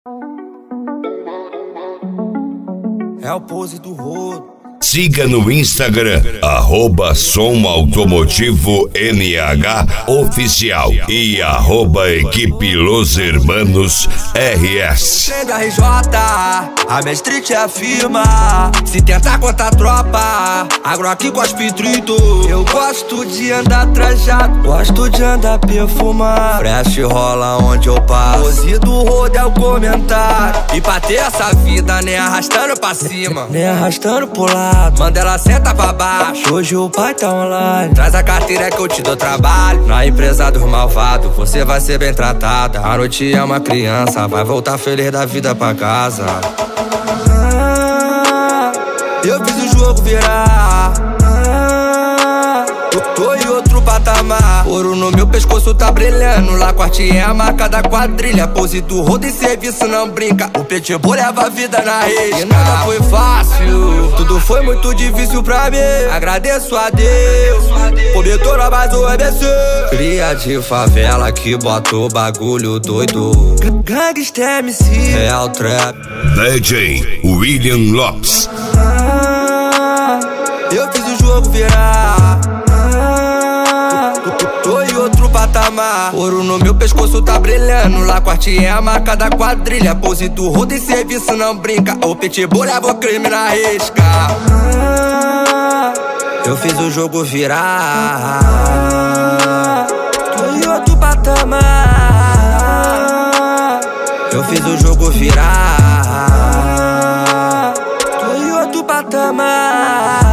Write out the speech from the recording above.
É o pose do rodo. Siga no Instagram, @SomAutomotivo.NH Oficial e @equipe Los Hermanos RS. Chega RJ, a minha street é a firma. Se tentar contar a tropa, agro aqui cospe trito. Eu gosto de andar trajado, gosto de andar perfumado. Fresh rola onde eu passo, pose do rodo é o comentário. E pra ter essa vida, nem arrastando pra cima, nem arrastando pro lado. Mandela senta pra baixo, hoje o pai tá online. Traz a carteira que eu te dou trabalho. Na empresa dos malvados, você vai ser bem tratada. A noite é uma criança, vai voltar feliz da vida pra casa. Eu fiz o jogo virar. Tô em outro patamar. Ouro no meu pescoço tá brilhando. Lacorte é a marca da quadrilha. Pose do rodo e serviço não brinca. O pitbull leva a vida na risca. E nada foi fácil, tudo foi muito difícil pra mim. Agradeço a Deus por me tornar mais um ABC. Cria de favela que bota o bagulho doido. Gangsta MC, Real Trap, DJ William Lopes. Eu fiz o jogo virar. Tô em outro patamar. Ouro no meu pescoço tá brilhando. Lacorte é a marca da quadrilha. Pose do rodo e serviço não brinca. O pitbull leva o crime na risca. Eu fiz o jogo virar. Tô em outro patamar. Eu fiz o jogo virar. Tô em outro patamar.